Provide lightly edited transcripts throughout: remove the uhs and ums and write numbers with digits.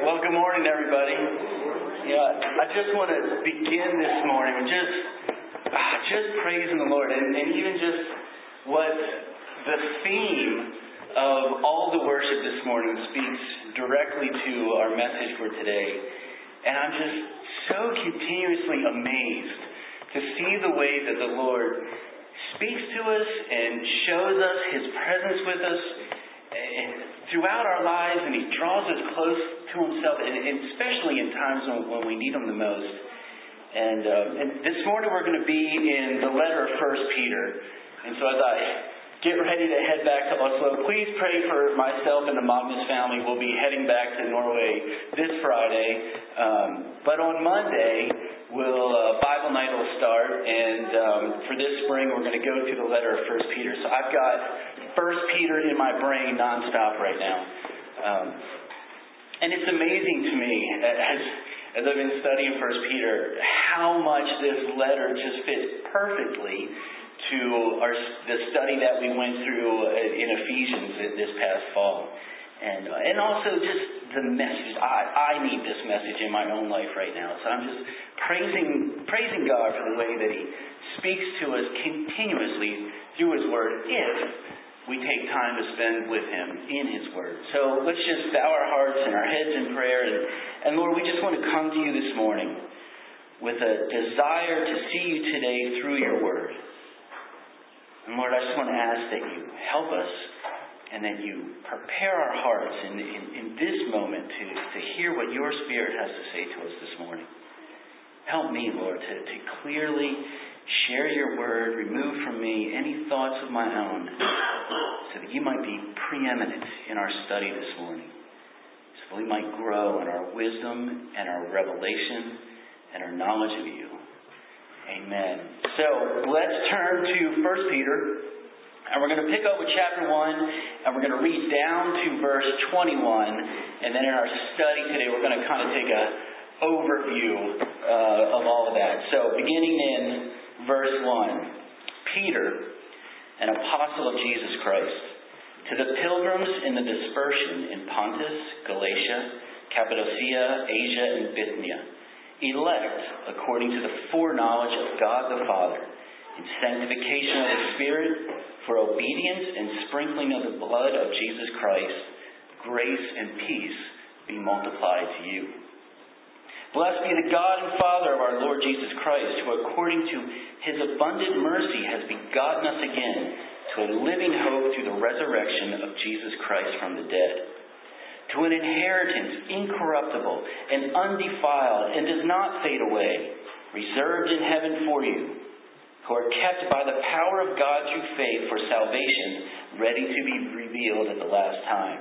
Well, good morning, everybody. I just want to begin this morning with just praising the Lord, and even just what the theme of all the worship this morning speaks directly to our message for today. And I'm just so continuously amazed to see the way that the Lord speaks to us and shows us His presence with us throughout our lives, and He draws us close to Himself, and especially in times when we need Him the most. And this morning we're going to be in the letter of 1 Peter. And so as I get ready to head back to Oslo, please pray for myself and the Magnus family. We'll be heading back to Norway this Friday. But on Monday, Bible night will start, and for this spring we're going to go through the letter of 1 Peter. So I've got 1 Peter in my brain nonstop right now. And it's amazing to me, as I've been studying 1 Peter, how much this letter just fits perfectly to the study that we went through in Ephesians this past fall. And also just the message. I need this message in my own life right now. So I'm just praising God for the way that He speaks to us continuously through His Word if we take time to spend with Him in His Word. So let's just bow our hearts and our heads in prayer. And Lord, we just want to come to You this morning with a desire to see You today through Your Word. And Lord, I just want to ask that You help us and that You prepare our hearts in this moment to hear what Your Spirit has to say to us this morning. Help me, Lord, to clearly share Your Word, remove from me any thoughts of my own, so that You might be preeminent in our study this morning, so that we might grow in our wisdom and our revelation and our knowledge of You. Amen. So let's turn to 1 Peter, and we're going to pick up with chapter 1, and we're going to read down to verse 21, and then in our study today we're going to kind of take an overview of all of that. So beginning in verse 1, Peter, an apostle of Jesus Christ, to the pilgrims in the dispersion in Pontus, Galatia, Cappadocia, Asia, and Bithynia, elect according to the foreknowledge of God the Father, in sanctification of the Spirit, for obedience and sprinkling of the blood of Jesus Christ, grace and peace be multiplied to you. Blessed be the God and Father of our Lord Jesus Christ, who according to His abundant mercy has begotten us again to a living hope through the resurrection of Jesus Christ from the dead, to an inheritance incorruptible and undefiled and does not fade away, reserved in heaven for you, who are kept by the power of God through faith for salvation, ready to be revealed at the last time.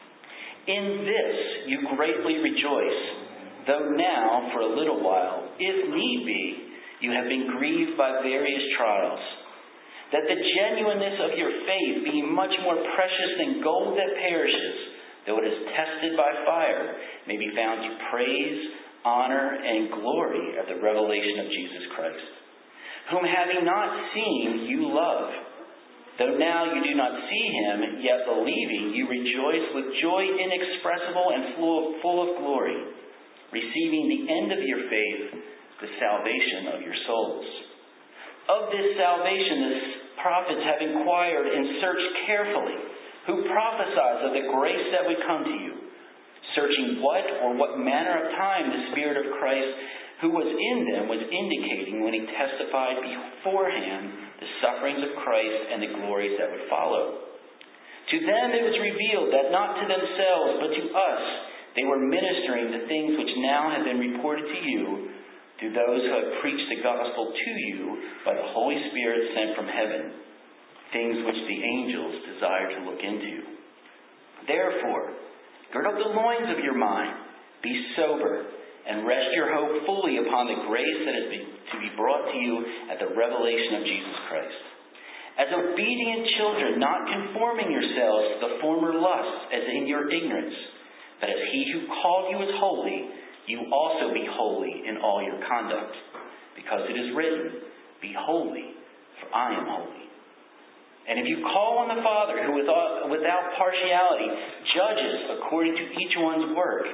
In this you greatly rejoice, though now, for a little while, if need be, you have been grieved by various trials, that the genuineness of your faith, being much more precious than gold that perishes, though it is tested by fire, may be found to praise, honor, and glory at the revelation of Jesus Christ, whom having not seen, you love. Though now you do not see Him, yet believing, you rejoice with joy inexpressible and full of glory, receiving the end of your faith, the salvation of your souls. Of this salvation the prophets have inquired and searched carefully, who prophesied of the grace that would come to you, searching what manner of time the Spirit of Christ who was in them was indicating when He testified beforehand the sufferings of Christ and the glories that would follow. To them it was revealed that not to themselves but to us they were ministering the things which now have been reported to you through those who have preached the gospel to you by the Holy Spirit sent from heaven, things which the angels desire to look into. Therefore, gird up the loins of your mind, be sober, and rest your hope fully upon the grace that is to be brought to you at the revelation of Jesus Christ. As obedient children, not conforming yourselves to the former lusts as in your ignorance, but as He who called you is holy, you also be holy in all your conduct. Because it is written, be holy, for I am holy. And if you call on the Father, who without partiality judges according to each one's work,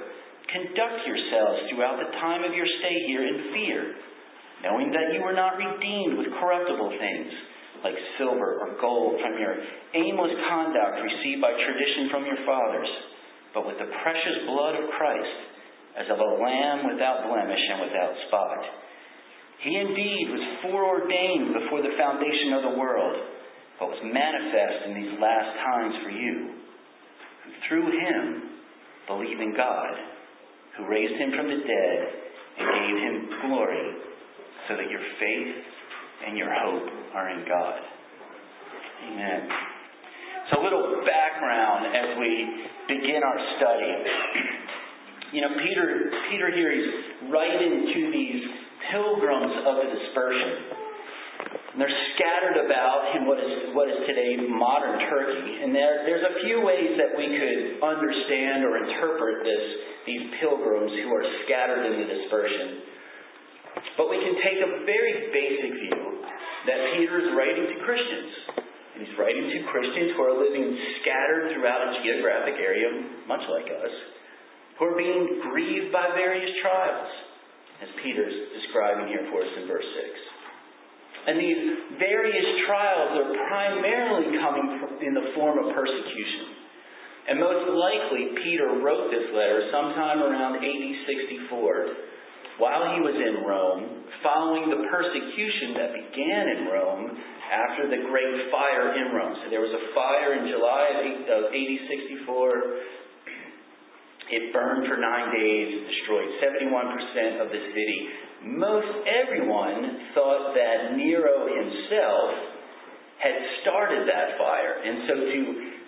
conduct yourselves throughout the time of your stay here in fear, knowing that you were not redeemed with corruptible things, like silver or gold from your aimless conduct received by tradition from your fathers, but with the precious blood of Christ, as of a lamb without blemish and without spot. He indeed was foreordained before the foundation of the world, but was manifest in these last times for you, who through him believe in God, who raised him from the dead and gave him glory, so that your faith and your hope are in God. Amen. So a little background as we begin our study. Peter here is writing to these pilgrims of the dispersion. And they're scattered about in what is today modern Turkey. And there's a few ways that we could understand or interpret these pilgrims who are scattered in the dispersion. But we can take a very basic view that Peter is writing to Christians. And he's writing to Christians who are living scattered throughout a geographic area, much like us, who are being grieved by various trials, as Peter's describing here for us in verse 6. And these various trials are primarily coming in the form of persecution. And most likely, Peter wrote this letter sometime around AD 64, while he was in Rome, following the persecution that began in Rome after the Great Fire in Rome. So there was a fire in July of AD 64. It burned for 9 days, it destroyed 71% of the city. Most everyone thought that Nero himself had started that fire. And so to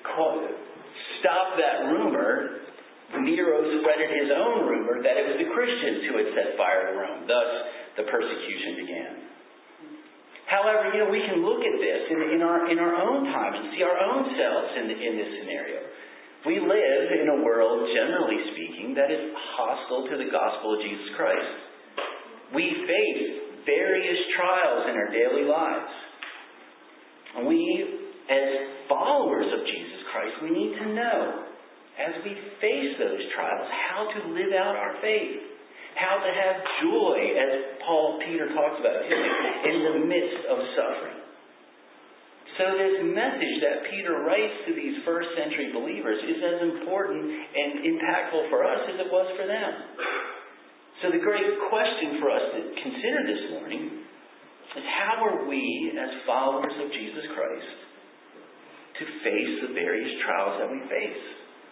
stop that rumor, Nero spreaded his own rumor that it was the Christians who had set fire to Rome. Thus, the persecution began. However, we can look at this in our own time and see our own selves in this scenario. We live in a world, generally speaking, that is hostile to the gospel of Jesus Christ. We face various trials in our daily lives. And we, as followers of Jesus Christ, we need to know, as we face those trials, how to live out our faith. How to have joy, as Peter talks about, in the midst of suffering. So this message that Peter writes to these first century believers is as important and impactful for us as it was for them. So the great question for us to consider this morning is, how are we, as followers of Jesus Christ, to face the various trials that we face?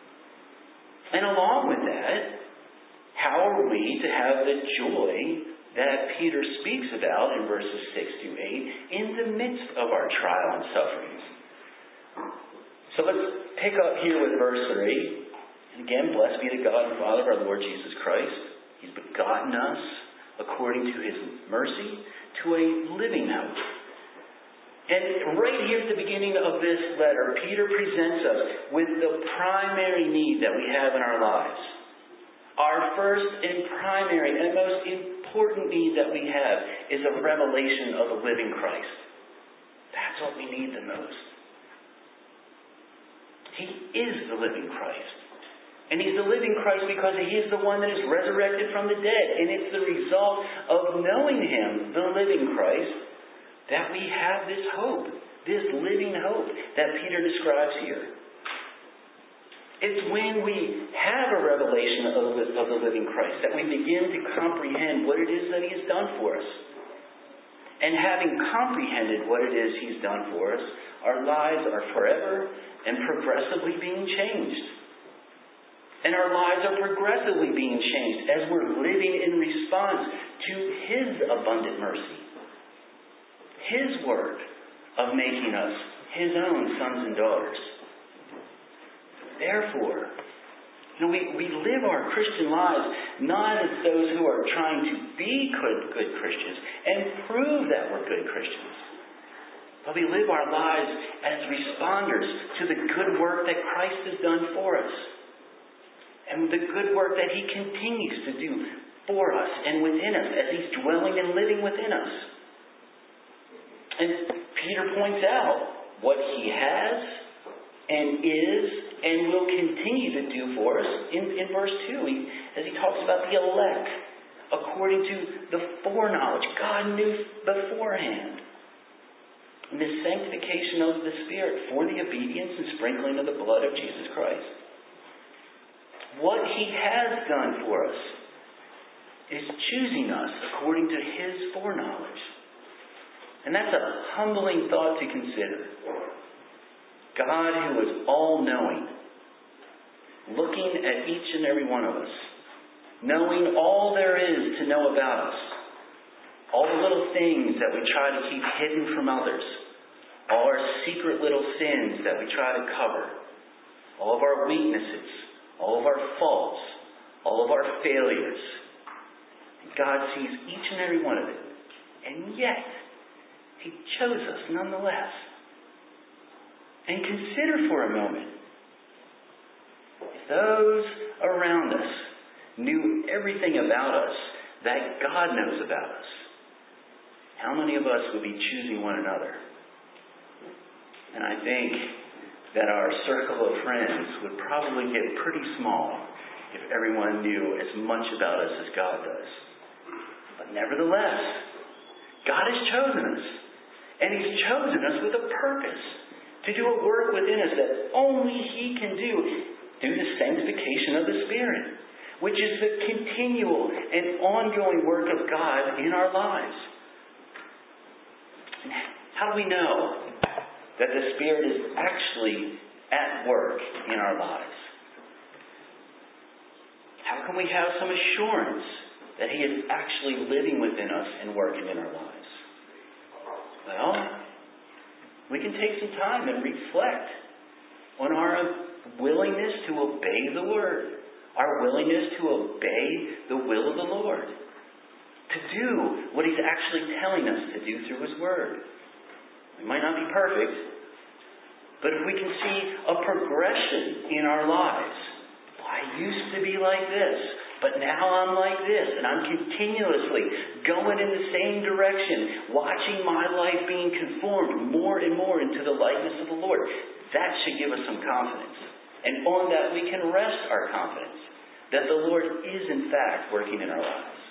And along with that, how are we to have the joy that Peter speaks about in verses 6 through 8 in the midst of our trial and sufferings? So let's pick up here with verse 3. And again, blessed be the God and Father of our Lord Jesus Christ. He's begotten us according to his mercy to a living hope. And right here at the beginning of this letter, Peter presents us with the primary need that we have in our lives. Our first and primary and most important need that we have is a revelation of the living Christ. That's what we need the most. He is the living Christ. And he's the living Christ because he is the one that is resurrected from the dead. And it's the result of knowing him, the living Christ, that we have this hope, this living hope that Peter describes here. It's when we have a revelation of the living Christ that we begin to comprehend what it is that he has done for us. And having comprehended what it is he's done for us, our lives are forever and progressively being changed. And our lives are progressively being changed as we're living in response to his abundant mercy. His work of making us his own sons and daughters. Therefore, we live our Christian lives not as those who are trying to be good Christians and prove that we're good Christians. But we live our lives as responders to the good work that Christ has done for us. And the good work that he continues to do for us and within us as he's dwelling and living within us. And Peter points out what he has and is and will continue to do for us in verse 2, as he talks about the elect, according to the foreknowledge God knew beforehand. And this sanctification of the Spirit for the obedience and sprinkling of the blood of Jesus Christ. What he has done for us is choosing us according to his foreknowledge. And that's a humbling thought to consider. God, who is all-knowing, looking at each and every one of us, knowing all there is to know about us, all the little things that we try to keep hidden from others, all our secret little sins that we try to cover, all of our weaknesses, all of our faults, all of our failures. God sees each and every one of it. And yet, he chose us nonetheless. And consider for a moment, if those around us knew everything about us that God knows about us, how many of us would be choosing one another? And I think that our circle of friends would probably get pretty small if everyone knew as much about us as God does. But nevertheless, God has chosen us. And he's chosen us with a purpose to do a work within us that only he can do through the sanctification of the Spirit, which is the continual and ongoing work of God in our lives. And how do we know that the Spirit is actually at work in our lives? How can we have some assurance that he is actually living within us and working in our lives? Well, we can take some time and reflect on our willingness to obey the Word, our willingness to obey the will of the Lord, to do what he's actually telling us to do through his Word. It might not be perfect, but if we can see a progression in our lives, I used to be like this, but now I'm like this, and I'm continuously going in the same direction, watching my life being conformed more and more into the likeness of the Lord. That should give us some confidence. And on that we can rest our confidence that the Lord is in fact working in our lives.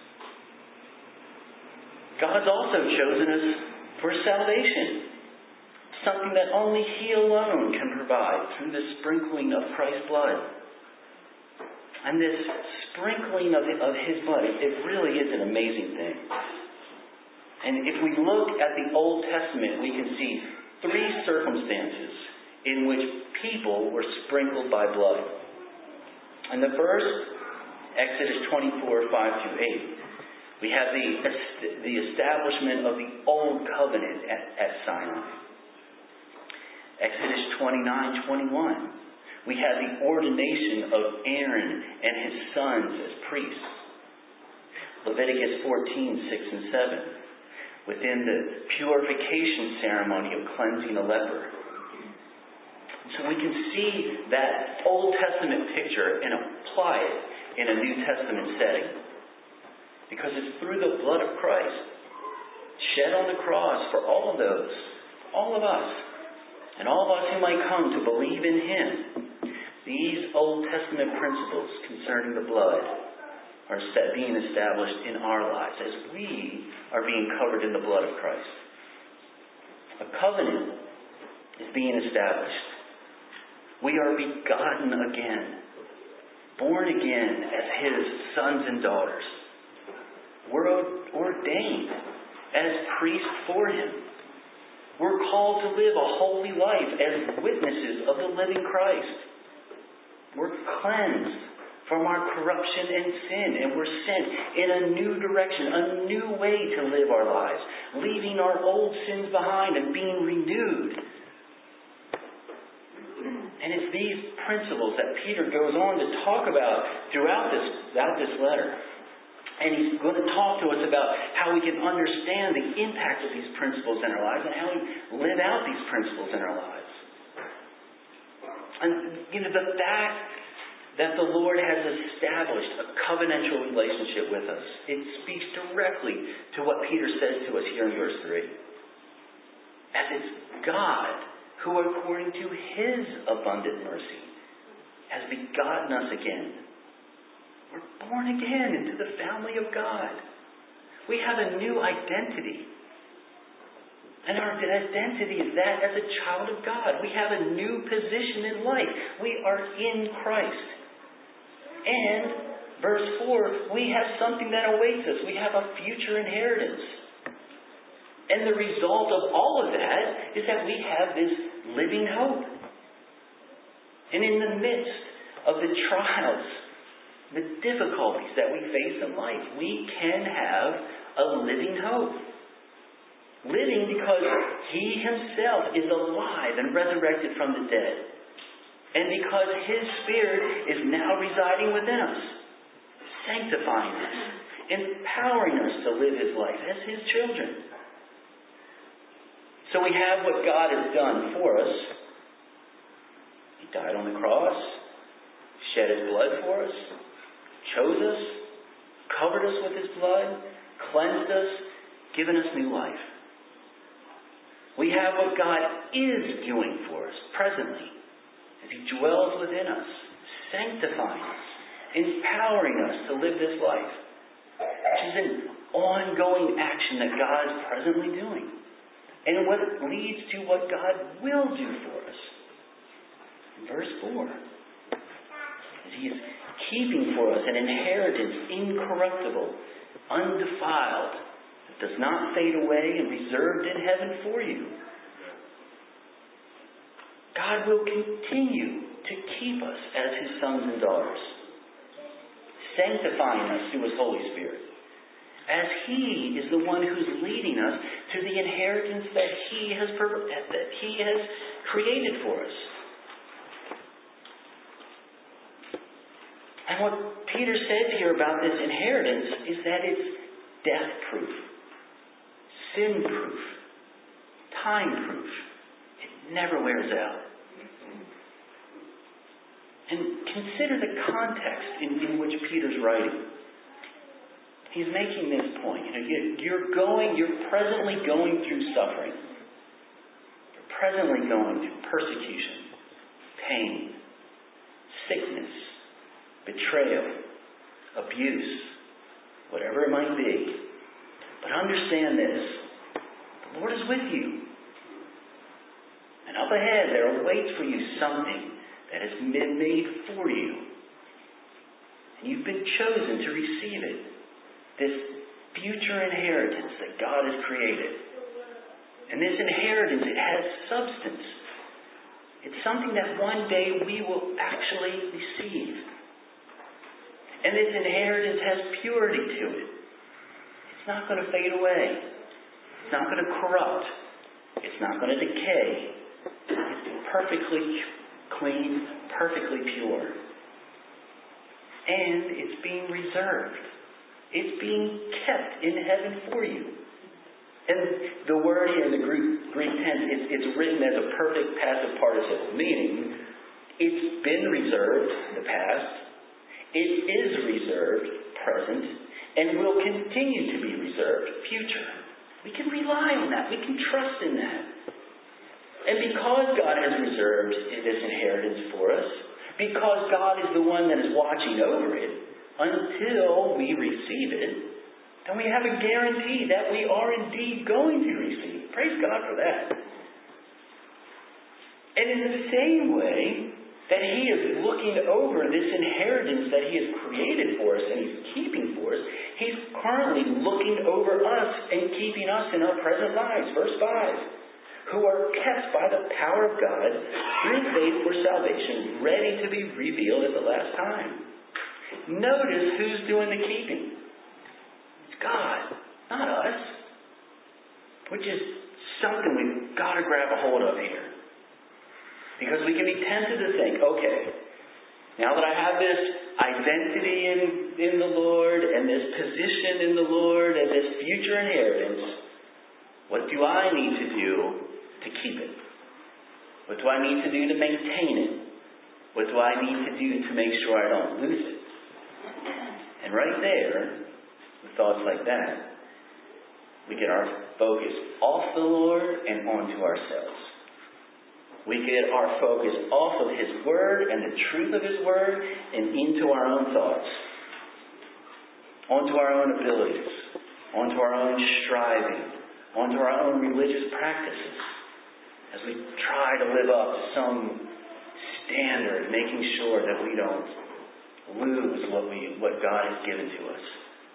God's also chosen us for salvation, something that only he alone can provide through the sprinkling of Christ's blood. And this sprinkling of his blood, it really is an amazing thing. And if we look at the Old Testament, we can see three circumstances in which people were sprinkled by blood. And the first, Exodus 24, 5-8. We have the establishment of the Old Covenant at Sinai. Exodus 29, 21. We have the ordination of Aaron and his sons as priests. Leviticus 14, 6 and 7. Within the purification ceremony of cleansing a leper. So we can see that Old Testament picture and apply it in a New Testament setting. Because it's through the blood of Christ, shed on the cross for all of those, all of us, and all of us who might come to believe in him. These Old Testament principles concerning the blood are being established in our lives as we are being covered in the blood of Christ. A covenant is being established. We are begotten again, born again as his sons and daughters. We're ordained as priests for him. We're called to live a holy life as witnesses of the living Christ. We're cleansed from our corruption and sin, and we're sent in a new direction, a new way to live our lives, leaving our old sins behind and being renewed. And it's these principles that Peter goes on to talk about throughout this letter. And he's going to talk to us about how we can understand the impact of these principles in our lives and how we live out these principles in our lives. And, the fact that the Lord has established a covenantal relationship with us, it speaks directly to what Peter says to us here in verse 3. As it's God who, according to his abundant mercy, has begotten us again. We're born again into the family of God. We have a new identity. And our identity is that as a child of God. We have a new position in life. We are in Christ. And, verse 4, we have something that awaits us. We have a future inheritance. And the result of all of that is that we have this living hope. And in the midst of the trials, the difficulties that we face in life, we can have a living hope. Living because He Himself is alive and resurrected from the dead. And because His Spirit is now residing within us, sanctifying us, empowering us to live His life as His children. So we have what God has done for us. He died on the cross, shed His blood for us, chose us, covered us with His blood, cleansed us, given us new life. We have what God is doing for us presently as He dwells within us, sanctifying us, empowering us to live this life, which is an ongoing action that God is presently doing, and what leads to what God will do for us. In verse 4, as He is keeping for us an inheritance incorruptible, undefiled, that does not fade away, and reserved in heaven for you. God will continue to keep us as His sons and daughters, sanctifying us through His Holy Spirit, as He is the one who's leading us to the inheritance that He has created for us. And what Peter says here about this inheritance is that it's death-proof, sin-proof, time-proof. It never wears out. And consider the context in which Peter's writing. He's making this point. You're presently going through suffering. You're presently going through persecution, pain, sickness, betrayal, abuse, whatever it might be. But understand this. The Lord is with you. And up ahead there awaits for you something that has been made for you. And you've been chosen to receive it. This future inheritance that God has created. And this inheritance, it has substance. It's something that one day we will actually receive. And this inheritance has purity to it. It's not going to fade away. It's not going to corrupt. It's not going to decay. It's perfectly clean, perfectly pure. And it's being reserved. It's being kept in heaven for you. And the word here in the Greek tense, it's written as a perfect passive participle, meaning it's been reserved in the past, it is reserved present, and will continue to be reserved future. We can rely on that. We can trust in that. And because God has reserved this inheritance for us, because God is the one that is watching over it until we receive it, then we have a guarantee that we are indeed going to receive. Praise God for that. And in the same way that He is looking over this inheritance that He has created for us and He's keeping for us, He's currently looking over us and keeping us in our present lives. Verse 5. Who are kept by the power of God through faith for salvation, ready to be revealed at the last time. Notice who's doing the keeping. It's God, not us. Which is something we've got to grab a hold of here. Because we can be tempted to think, okay, now that I have this identity in the Lord, and this position in the Lord, and this future inheritance, what do I need to do to keep it? What do I need to do to maintain it? What do I need to do to make sure I don't lose it? And right there, with thoughts like that, we get our focus off the Lord and onto ourselves. We get our focus off of His Word and the truth of His Word and into our own thoughts, onto our own abilities, onto our own striving, onto our own religious practices, as we try to live up to some standard, making sure that we don't lose what God has given to us.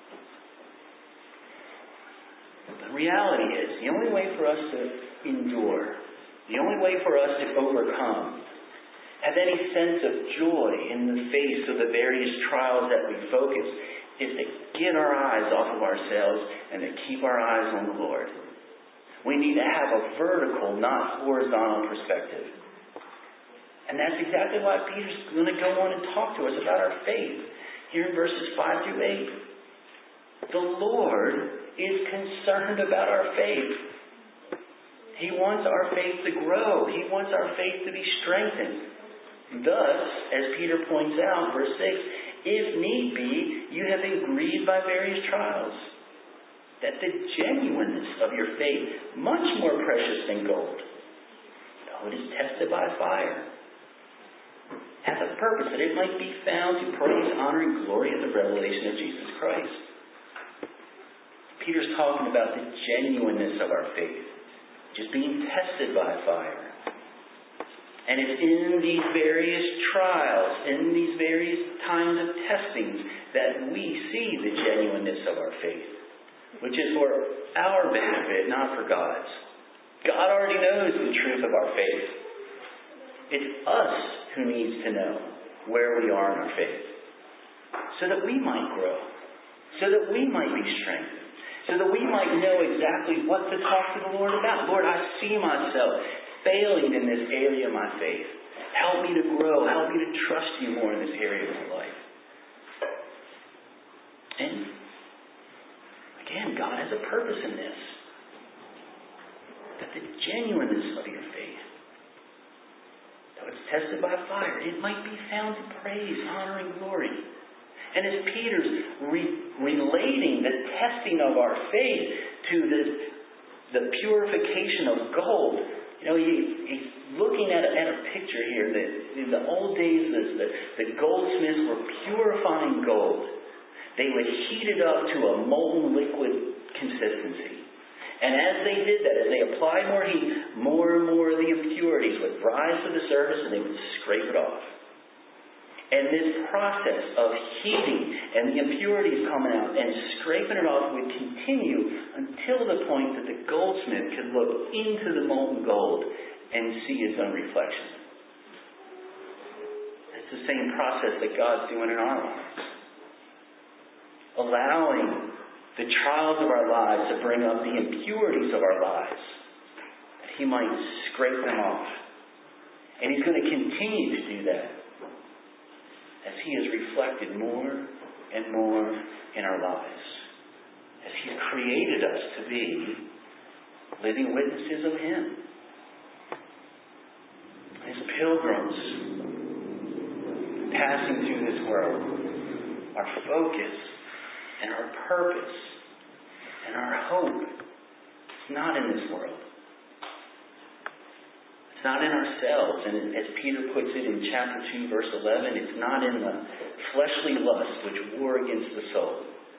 The reality is, the only way for us to endure, the only way for us to overcome, have any sense of joy in the face of the various trials that we focus, is to get our eyes off of ourselves and to keep our eyes on the Lord. We need to have a vertical, not horizontal perspective. And that's exactly why Peter's going to go on and talk to us about our faith. Here in verses 5 through 8. The Lord is concerned about our faith. He wants our faith to grow. He wants our faith to be strengthened. Thus, as Peter points out, verse 6, if need be, you have been grieved by various trials, that the genuineness of your faith, much more precious than gold, though it is tested by fire, has a purpose that it might be found to praise, honor, and glory in the revelation of Jesus Christ. Peter's talking about the genuineness of our faith, just being tested by fire. And it's in these various trials, in these various times of testings, that we see the genuineness of our faith, which is for our benefit, not for God's. God already knows the truth of our faith. It's us who needs to know where we are in our faith, so that we might grow, so that we might be strengthened, so that we might know exactly what to talk to the Lord about. Lord, I see myself failing in this area of my faith. Help me to grow. Help me to trust you more in this area of my life. And again, God has a purpose in this. That the genuineness of your faith, though it's tested by fire, it might be found to praise, honor, and glory. And as Peter's relating the testing of our faith to the purification of gold, he's looking at a picture here that in the old days the goldsmiths were purifying gold. They would heat it up to a molten liquid consistency. And as they did that, as they applied more heat, more and more of the impurities would rise to the surface and they would scrape it off. And this process of heating and the impurities coming out and scraping it off would continue until the point that the goldsmith could look into the molten gold and see his own reflection. It's the same process that God's doing in our lives. Allowing the trials of our lives to bring up the impurities of our lives, that He might scrape them off. And He's going to continue to do that as He is reflected more and more in our lives, as He's created us to be living witnesses of Him. As pilgrims passing through this world, our focus and our purpose and our hope is not in this world. It's not in ourselves. And as Peter puts it in chapter 2, verse 11, it's not in the fleshly lusts which war against the soul.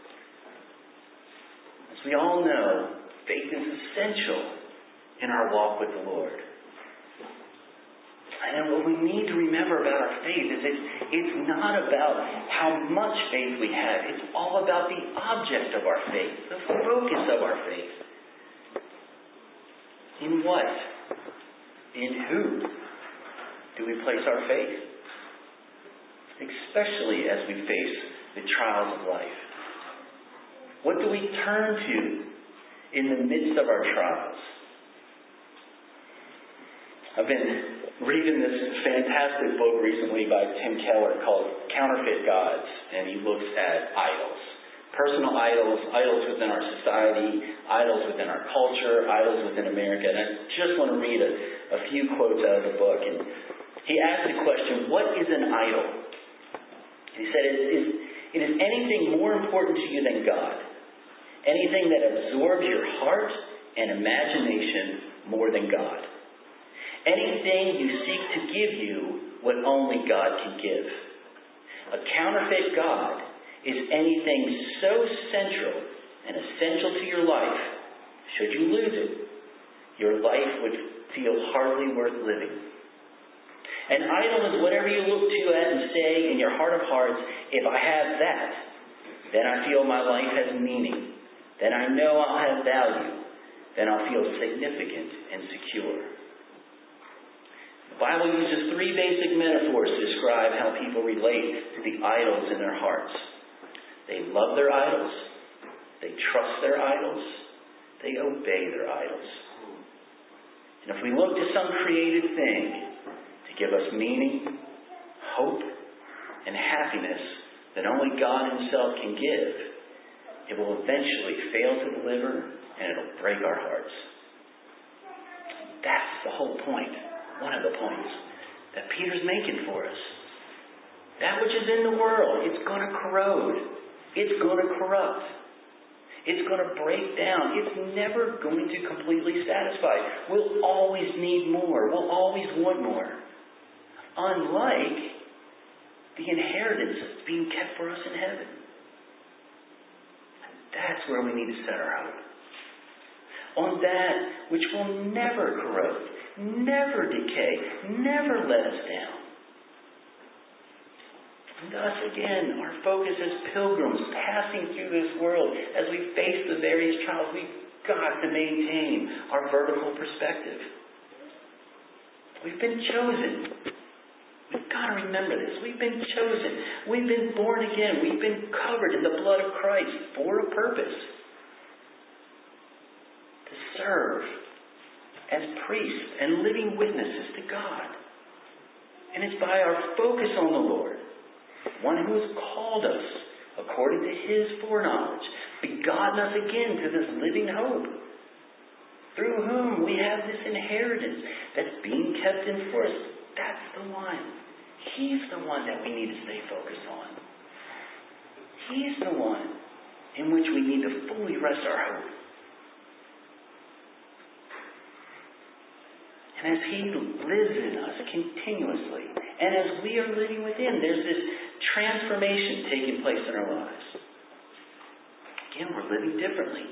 As we all know, faith is essential in our walk with the Lord. And what we need to remember about our faith is it's not about how much faith we have. It's all about the object of our faith, the focus of our faith. In what? In who do we place our faith? Especially as we face the trials of life. What do we turn to in the midst of our trials? I've been reading this fantastic book recently by Tim Keller called Counterfeit Gods, and he looks at idols. Personal idols, idols within our society, idols within our culture, idols within America. And I just want to read a few quotes out of the book. And he asked the question, what is an idol? And he said, it is anything more important to you than God. Anything that absorbs your heart and imagination more than God. Anything you seek to give you what only God can give. A counterfeit God is anything so central and essential to your life, should you lose it, your life would feel hardly worth living. An idol is whatever you look to at and say in your heart of hearts, if I have that, then I feel my life has meaning. Then I know I'll have value. Then I'll feel significant and secure. The Bible uses 3 basic metaphors to describe how people relate to the idols in their hearts. They love their idols. They trust their idols. They obey their idols. And if we look to some created thing to give us meaning, hope, and happiness that only God Himself can give, it will eventually fail to deliver and it'll break our hearts. That's the whole point. One of the points that Peter's making for us. That which is in the world, it's going to corrode. It's going to corrupt. It's going to break down. It's never going to completely satisfy. We'll always need more. We'll always want more. Unlike the inheritance that's being kept for us in heaven. That's where we need to set our hope. On that which will never corrode, never decay, never let us down. And thus, again, our focus as pilgrims passing through this world, as we face the various trials, we've got to maintain our vertical perspective. We've been chosen. We've got to remember this. We've been chosen. We've been born again. We've been covered in the blood of Christ for a purpose. To serve as priests and living witnesses to God. And it's by our focus on the Lord, one who has called us according to His foreknowledge, begotten us again to this living hope, through whom we have this inheritance that's being kept in force. That's the one. He's the one that we need to stay focused on. He's the one in which we need to fully rest our hope. And as He lives in us continuously, and as we are living within, there's this transformation taking place in our lives. Again, we're living differently.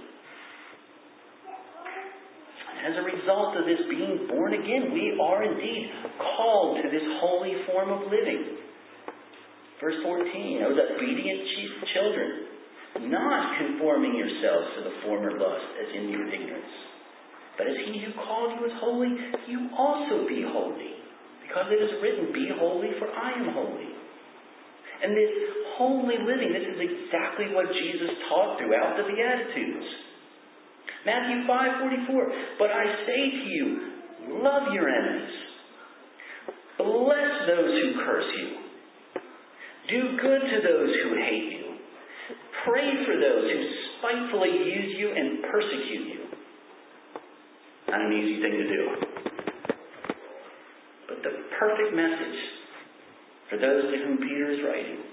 As a result of this being born again, we are indeed called to this holy form of living. Verse 14, as obedient children, not conforming yourselves to the former lust as in your ignorance. But as He who called you is holy, you also be holy. Because it is written, be holy, for I am holy. And this holy living, this is exactly what Jesus taught throughout the Beatitudes. Matthew 5:44, but I say to you, love your enemies. Bless those who curse you. Do good to those who hate you. Pray for those who spitefully use you and persecute you. Not an easy thing to do. But the perfect message for those to whom Peter is writing.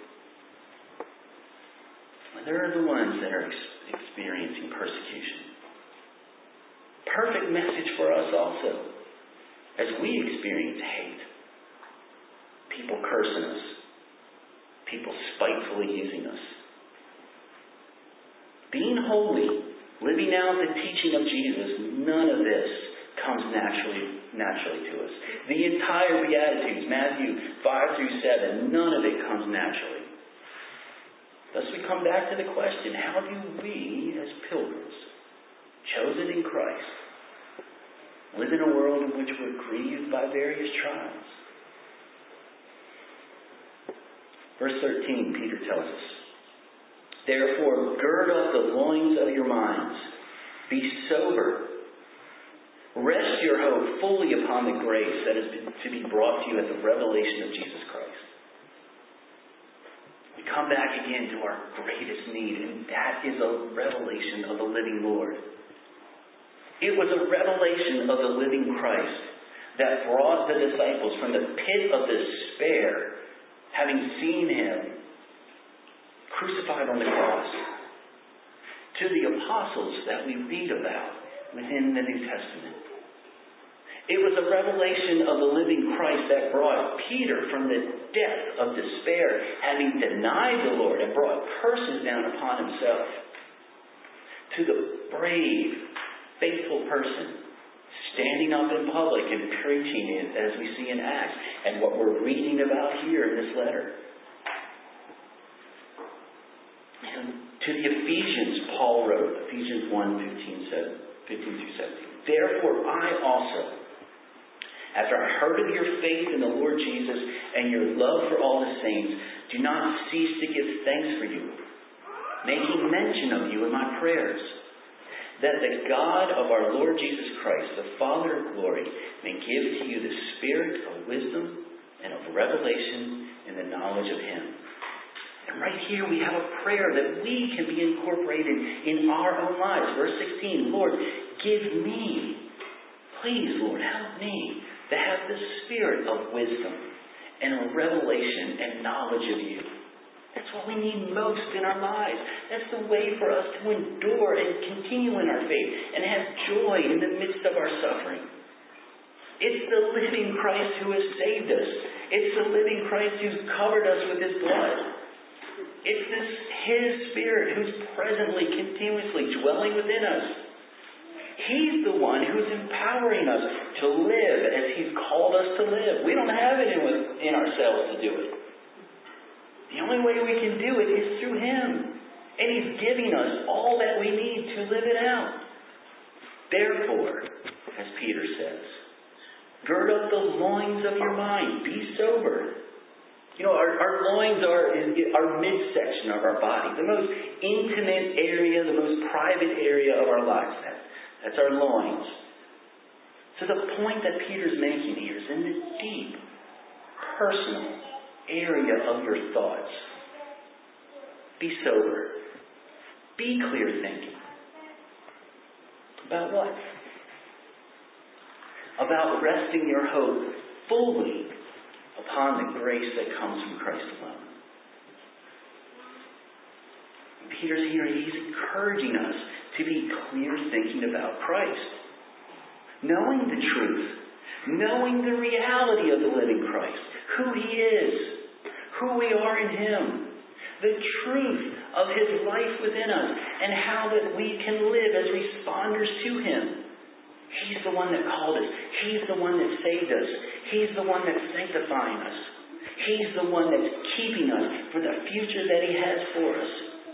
They're the ones that are experiencing persecution. Perfect message for us also, as we experience hate. People cursing us. People spitefully using us. Being holy, living out the teaching of Jesus, none of this comes naturally to us. The entire Beatitudes, Matthew 5 through 7, none of it comes naturally. Thus we come back to the question, how do we as pilgrims, chosen in Christ, live in a world in which we're grieved by various trials? Verse 13, Peter tells us, therefore, gird up the loins of your minds. Be sober. Rest your hope fully upon the grace that is to be brought to you at the revelation of Jesus Christ. We come back again to our greatest need, and that is a revelation of the living Lord. It was a revelation of the living Christ that brought the disciples from the pit of despair, having seen Him crucified on the cross, to the apostles that we read about within the New Testament. It was a revelation of the living Christ that brought Peter from the depth of despair, having denied the Lord and brought curses down upon himself, to the brave, faithful person standing up in public and preaching it, as we see in Acts, and what we're reading about here in this letter. And to the Ephesians, Paul wrote, Ephesians 1:15 through 17. Therefore I also, after I heard of your faith in the Lord Jesus and your love for all the saints, do not cease to give thanks for you, making mention of you in my prayers, that the God of our Lord Jesus Christ, the Father of glory, may give to you the spirit of wisdom and of revelation in the knowledge of Him. And right here we have a prayer that we can be incorporated in our own lives. Verse 16, Lord, give me, please, Lord, help me to have the spirit of wisdom and a revelation and knowledge of you. That's what we need most in our lives. That's the way for us to endure and continue in our faith and have joy in the midst of our suffering. It's the living Christ who has saved us. It's the living Christ who's covered us with His blood. It's His Spirit who's presently, continuously dwelling within us. He's the one who's empowering us to live as He's called us to live. We don't have it in ourselves to do it. The only way we can do it is through Him. And He's giving us all that we need to live it out. Therefore, as Peter says, gird up the loins of your mind. Be sober. You know, our loins are our midsection of our body. The most intimate area, the most private area of our lives. That's our loins. So the point that Peter's making here is in the deep, personal area of your thoughts. Be sober. Be clear thinking. About what? About resting your hope fully upon the grace that comes from Christ alone. Peter's here, he's encouraging us to be clear thinking about Christ. Knowing the truth. Knowing the reality of the living Christ. Who He is. Who we are in Him. The truth of His life within us. And how that we can live as responders to Him. He's the one that called us. He's the one that saved us. He's the one that's sanctifying us. He's the one that's keeping us for the future that He has for us.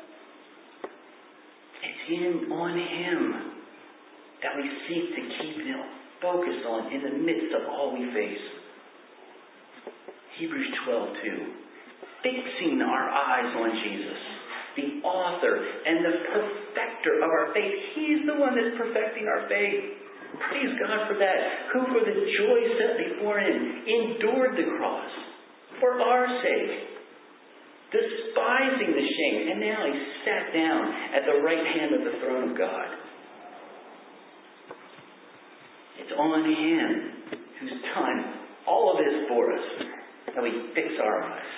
It's on Him that we seek to keep focused on in the midst of all we face. Hebrews 12:2. Fixing our eyes on Jesus, the author and the perfecter of our faith. He's the one that's perfecting our faith. Praise God for that. Who for the joy set before Him endured the cross for our sake, despising the shame, and now He sat down at the right hand of the throne of God. It's on Him who's done all of this for us that we fix our eyes.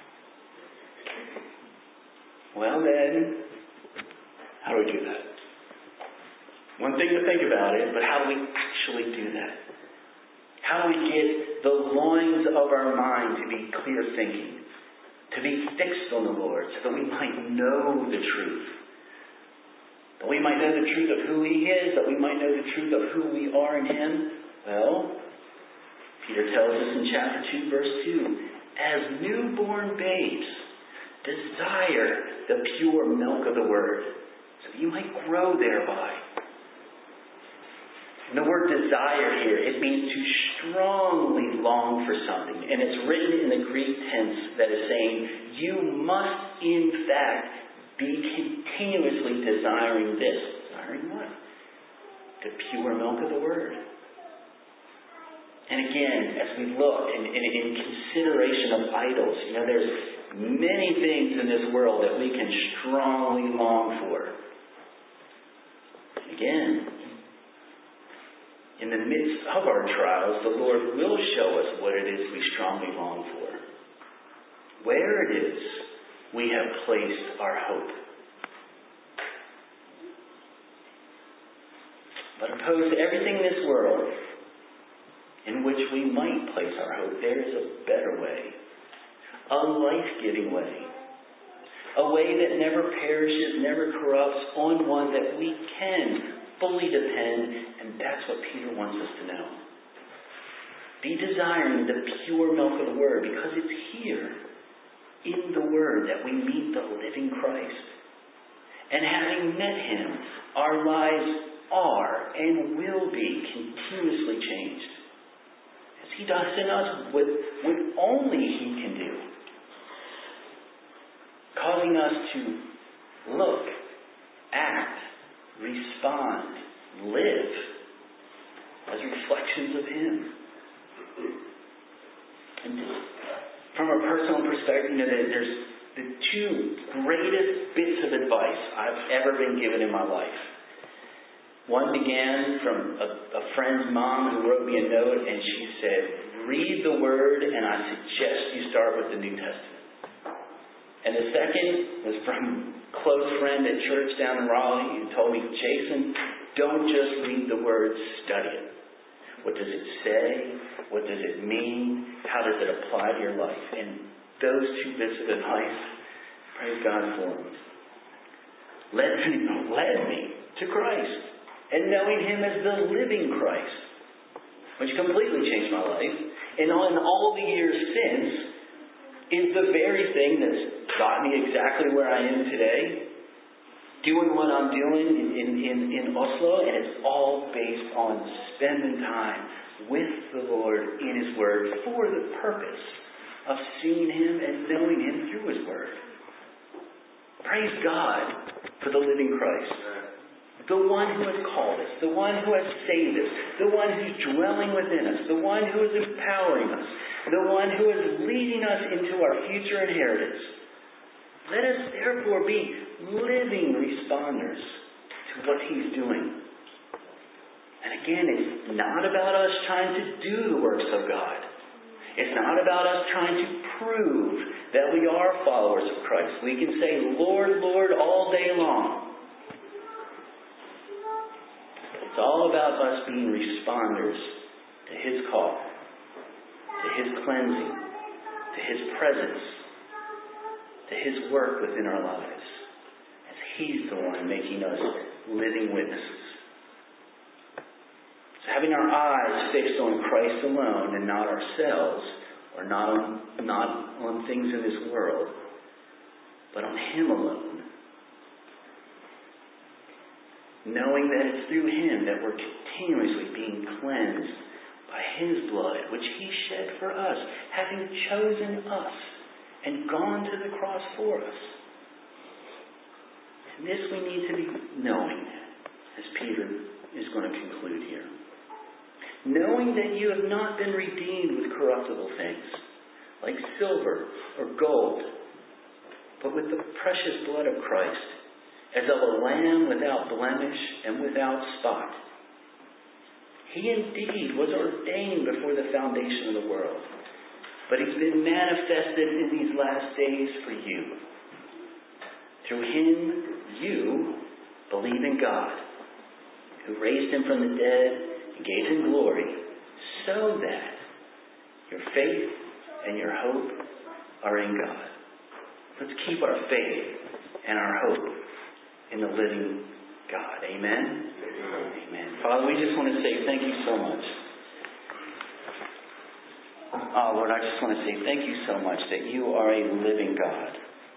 Well then, how do we do that? One thing to think about it, but how do we actually do that? How do we get the loins of our mind to be clear thinking? To be fixed on the Lord so that we might know the truth. That we might know the truth of who He is. That we might know the truth of who we are in Him. Well, Peter tells us in chapter 2, verse 2, as newborn babes, desire the pure milk of the Word, so that you might grow thereby. And the word desire here, it means to strongly long for something. And it's written in the Greek tense that is saying, you must in fact be continuously desiring this. Desiring what? The pure milk of the Word. And again, as we look in consideration of idols, there's many things in this world that we can strongly long for. Again, in the midst of our trials, the Lord will show us what it is we strongly long for. Where it is we have placed our hope. But opposed to everything in this world, in which we might place our hope. There is a better way, a life-giving way, a way that never perishes, never corrupts, on one that we can fully depend, and that's what Peter wants us to know. Be desiring the pure milk of the Word, because it's here in the Word that we meet the living Christ. And having met Him, our lives are and will be continuously changed, as He does in us what only He can do, causing us to look, act, respond, live as reflections of Him. And from a personal perspective, there's the two greatest bits of advice I've ever been given in my life. One began from a friend's mom who wrote me a note, and she said, read the Word, and I suggest you start with the New Testament. And the second was from a close friend at church down in Raleigh who told me, Jason, don't just read the Word, study it. What does it say? What does it mean? How does it apply to your life? And those two bits of advice, praise God for them, led me to Christ. And knowing Him as the living Christ, which completely changed my life. And in all the years since, is the very thing that's got me exactly where I am today, doing what I'm doing in Oslo, and it's all based on spending time with the Lord in His Word for the purpose of seeing Him and knowing Him through His Word. Praise God for the living Christ. The one who has called us, the one who has saved us, the one who's dwelling within us, the one who is empowering us, the one who is leading us into our future inheritance. Let us therefore be living responders to what He's doing. And again, it's not about us trying to do the works of God. It's not about us trying to prove that we are followers of Christ. We can say, Lord, Lord, all day long. It's all about us being responders to His call, to His cleansing, to His presence, to His work within our lives, as He's the one making us living witnesses. So having our eyes fixed on Christ alone and not ourselves, or not on things in this world, but on Him alone, knowing that it's through Him that we're continuously being cleansed by His blood, which He shed for us, having chosen us and gone to the cross for us. And this we need to be knowing, as Peter is going to conclude here. Knowing that you have not been redeemed with corruptible things, like silver or gold, but with the precious blood of Christ, as of a lamb without blemish and without spot. He indeed was ordained before the foundation of the world, but He's been manifested in these last days for you. Through Him, you believe in God, who raised Him from the dead and gave Him glory, so that your faith and your hope are in God. Let's keep our faith and our hope in the living God. Amen? Amen. Father, we just want to say thank you so much. Lord, I just want to say thank you so much that you are a living God.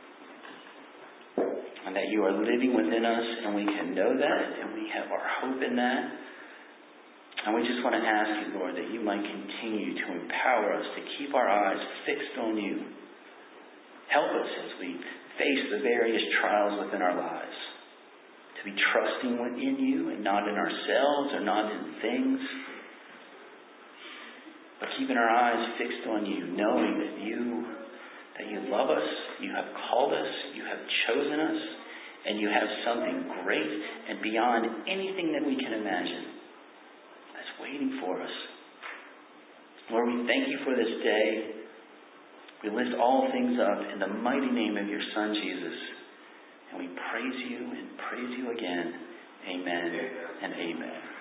And that you are living within us, and we can know that, and we have our hope in that. And we just want to ask you, Lord, that you might continue to empower us to keep our eyes fixed on you. Help us as we face the various trials within our lives, to be trusting in you and not in ourselves or not in things, but keeping our eyes fixed on you, knowing that you love us, you have called us, you have chosen us, and you have something great and beyond anything that we can imagine that's waiting for us. Lord, we thank you for this day. We lift all things up in the mighty name of your Son, Jesus. And we praise you and praise you again. Amen and amen.